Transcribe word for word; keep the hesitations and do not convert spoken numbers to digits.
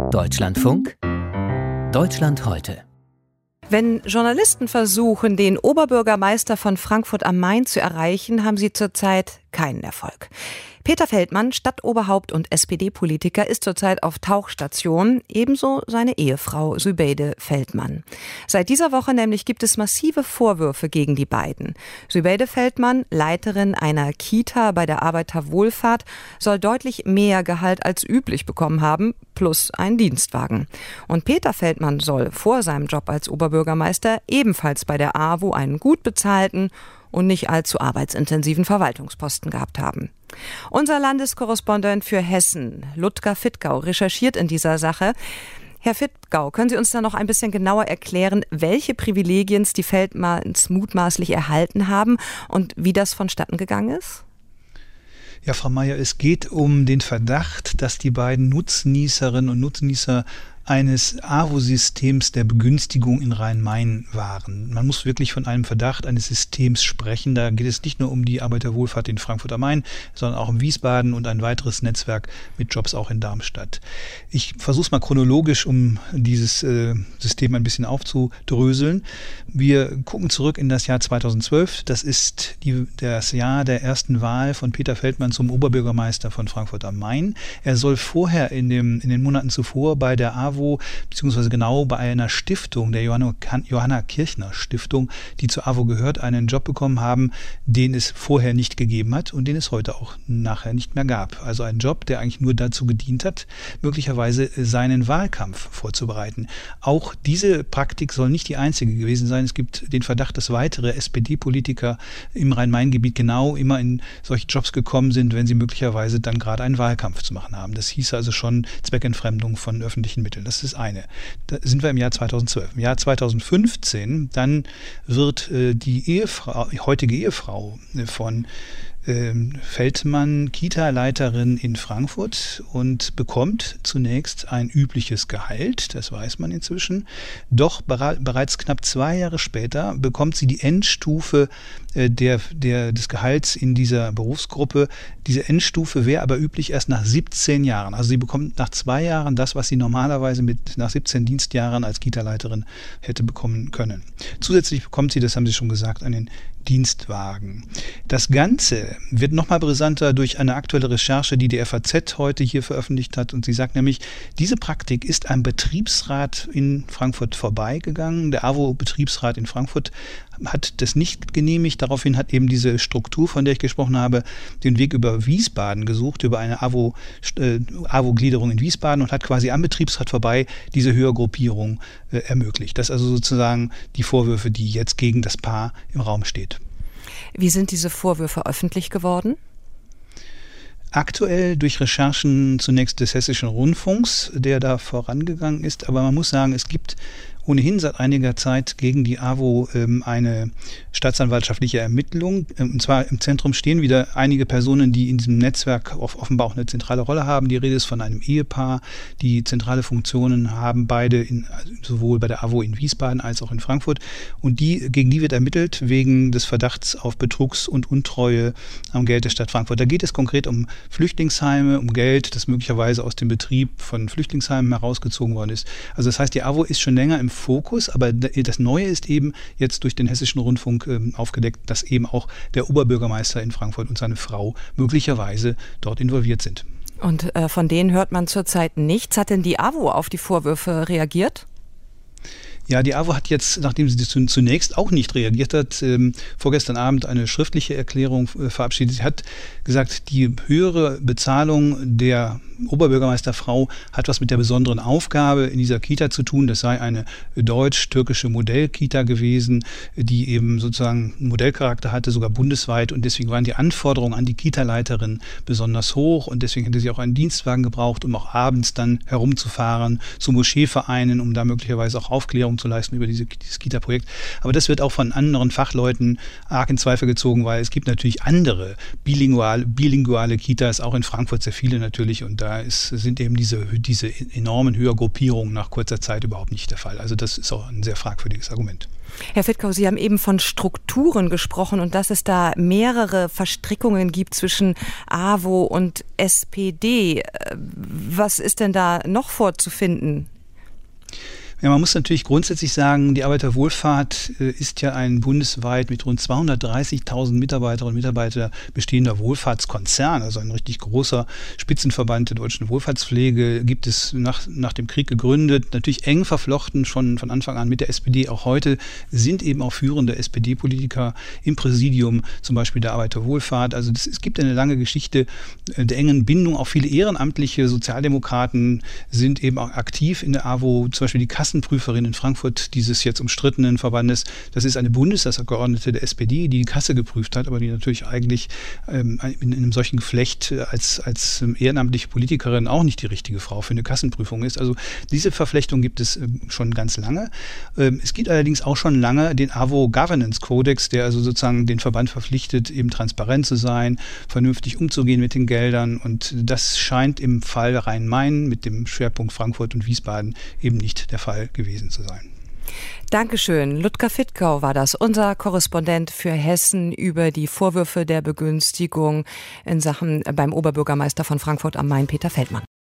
Deutschlandfunk Deutschland heute. Wenn Journalisten versuchen, den Oberbürgermeister von Frankfurt am Main zu erreichen, haben sie zurzeit keinen Erfolg. Peter Feldmann, Stadtoberhaupt und S P D-Politiker, ist zurzeit auf Tauchstation, ebenso seine Ehefrau Zübeyde Feldmann. Seit dieser Woche nämlich gibt es massive Vorwürfe gegen die beiden. Zübeyde Feldmann, Leiterin einer Kita bei der Arbeiterwohlfahrt, soll deutlich mehr Gehalt als üblich bekommen haben, plus einen Dienstwagen. Und Peter Feldmann soll vor seinem Job als Oberbürgermeister ebenfalls bei der A W O einen gut bezahlten und nicht allzu arbeitsintensiven Verwaltungsposten gehabt haben. Unser Landeskorrespondent für Hessen, Ludger Fittgau, recherchiert in dieser Sache. Herr Fittgau, können Sie uns da noch ein bisschen genauer erklären, welche Privilegien die Feldmanns mutmaßlich erhalten haben und wie das vonstatten gegangen ist? Ja, Frau Meier, es geht um den Verdacht, dass die beiden Nutznießerinnen und Nutznießer eines A W O-Systems der Begünstigung in Rhein-Main waren. Man muss wirklich von einem Verdacht eines Systems sprechen. Da geht es nicht nur um die Arbeiterwohlfahrt in Frankfurt am Main, sondern auch um Wiesbaden und ein weiteres Netzwerk mit Jobs auch in Darmstadt. Ich versuche es mal chronologisch, um dieses äh, System ein bisschen aufzudröseln. Wir gucken zurück in das Jahr zweitausendzwölf. Das ist die, das Jahr der ersten Wahl von Peter Feldmann zum Oberbürgermeister von Frankfurt am Main. Er soll vorher in, dem, in den Monaten zuvor bei der A W O beziehungsweise genau bei einer Stiftung, der Johanna, Johanna Kirchner Stiftung, die zur A W O gehört, einen Job bekommen haben, den es vorher nicht gegeben hat und den es heute auch nachher nicht mehr gab. Also ein Job, der eigentlich nur dazu gedient hat, möglicherweise seinen Wahlkampf vorzubereiten. Auch diese Praktik soll nicht die einzige gewesen sein. Es gibt den Verdacht, dass weitere S P D-Politiker im Rhein-Main-Gebiet genau immer in solche Jobs gekommen sind, wenn sie möglicherweise dann gerade einen Wahlkampf zu machen haben. Das hieß also schon Zweckentfremdung von öffentlichen Mitteln. Das ist eine. Da sind wir im Jahr zweitausendzwölf. Im Jahr zweitausendfünfzehn, dann wird äh, die Ehefrau, die heutige Ehefrau von Feldmann Kita-Leiterin in Frankfurt und bekommt zunächst ein übliches Gehalt, das weiß man inzwischen. Doch bereits knapp zwei Jahre später bekommt sie die Endstufe der, der, des Gehalts in dieser Berufsgruppe. Diese Endstufe wäre aber üblich erst nach siebzehn Jahren. Also sie bekommt nach zwei Jahren das, was sie normalerweise mit nach siebzehn Dienstjahren als Kita-Leiterin hätte bekommen können. Zusätzlich bekommt sie, das haben Sie schon gesagt, einen Dienstwagen. Das Ganze wird nochmal brisanter durch eine aktuelle Recherche, die die F A Z heute hier veröffentlicht hat. Und sie sagt nämlich, diese Praktik ist am Betriebsrat in Frankfurt vorbeigegangen. Der A W O-Betriebsrat in Frankfurt hat das nicht genehmigt. Daraufhin hat eben diese Struktur, von der ich gesprochen habe, den Weg über Wiesbaden gesucht, über eine A W O, äh, A W O-Gliederung in Wiesbaden und hat quasi am Betriebsrat vorbei diese Höhergruppierung äh, ermöglicht. Das ist also sozusagen die Vorwürfe, die jetzt gegen das Paar im Raum steht. Wie sind diese Vorwürfe öffentlich geworden? Aktuell durch Recherchen zunächst des Hessischen Rundfunks, der da vorangegangen ist. Aber man muss sagen, es gibt ohnehin seit einiger Zeit gegen die A W O ähm, eine staatsanwaltschaftliche Ermittlung. Und zwar im Zentrum stehen wieder einige Personen, die in diesem Netzwerk offenbar auch eine zentrale Rolle haben. Die Rede ist von einem Ehepaar, die zentrale Funktionen haben, beide in, sowohl bei der A W O in Wiesbaden als auch in Frankfurt. Und die, gegen die wird ermittelt wegen des Verdachts auf Betrugs- und Untreue am Geld der Stadt Frankfurt. Da geht es konkret um Flüchtlingsheime, um Geld, das möglicherweise aus dem Betrieb von Flüchtlingsheimen herausgezogen worden ist. Also das heißt, die A W O ist schon länger im Fokus, aber das Neue ist eben jetzt durch den Hessischen Rundfunk äh, aufgedeckt, dass eben auch der Oberbürgermeister in Frankfurt und seine Frau möglicherweise dort involviert sind. Und äh, von denen hört man zurzeit nichts. Hat denn die A W O auf die Vorwürfe reagiert? Ja, die A W O hat jetzt, nachdem sie zunächst auch nicht reagiert hat, ähm, vorgestern Abend eine schriftliche Erklärung äh, verabschiedet. Sie hat gesagt, die höhere Bezahlung der Oberbürgermeisterfrau hat was mit der besonderen Aufgabe in dieser Kita zu tun. Das sei eine deutsch-türkische Modellkita gewesen, die eben sozusagen einen Modellcharakter hatte, sogar bundesweit. Und deswegen waren die Anforderungen an die Kita-Leiterin besonders hoch. Und deswegen hätte sie auch einen Dienstwagen gebraucht, um auch abends dann herumzufahren zu Moscheevereinen, um da möglicherweise auch Aufklärung zu leisten über diese, dieses Kita-Projekt. Aber das wird auch von anderen Fachleuten arg in Zweifel gezogen, weil es gibt natürlich andere bilinguale, bilinguale Kitas, auch in Frankfurt sehr viele natürlich. Und da Da ist, sind eben diese, diese enormen Höhergruppierungen nach kurzer Zeit überhaupt nicht der Fall. Also das ist auch ein sehr fragwürdiges Argument. Herr Fittkau, Sie haben eben von Strukturen gesprochen und dass es da mehrere Verstrickungen gibt zwischen A W O und S P D. Was ist denn da noch vorzufinden? Ja, man muss natürlich grundsätzlich sagen, die Arbeiterwohlfahrt äh, ist ja ein bundesweit mit rund zweihundertdreißigtausend Mitarbeiterinnen und Mitarbeitern bestehender Wohlfahrtskonzern, also ein richtig großer Spitzenverband der deutschen Wohlfahrtspflege, gibt es nach, nach dem Krieg gegründet, natürlich eng verflochten schon von Anfang an mit der S P D. Auch heute sind eben auch führende S P D-Politiker im Präsidium, zum Beispiel der Arbeiterwohlfahrt. Also das, es gibt eine lange Geschichte der engen Bindung. Auch viele ehrenamtliche Sozialdemokraten sind eben auch aktiv in der A W O, zum Beispiel die Kassenprüferin in Frankfurt dieses jetzt umstrittenen Verbandes. Das ist eine Bundestagsabgeordnete der S P D, die die Kasse geprüft hat, aber die natürlich eigentlich ähm, in einem solchen Geflecht als, als ehrenamtliche Politikerin auch nicht die richtige Frau für eine Kassenprüfung ist. Also diese Verflechtung gibt es ähm, schon ganz lange. Ähm, es gibt allerdings auch schon lange den A W O Governance Codex, der also sozusagen den Verband verpflichtet, eben transparent zu sein, vernünftig umzugehen mit den Geldern, und das scheint im Fall Rhein-Main mit dem Schwerpunkt Frankfurt und Wiesbaden eben nicht der Fall gewesen zu sein. Dankeschön. Ludger Fittkau war das, unser Korrespondent für Hessen, über die Vorwürfe der Begünstigung in Sachen beim Oberbürgermeister von Frankfurt am Main, Peter Feldmann.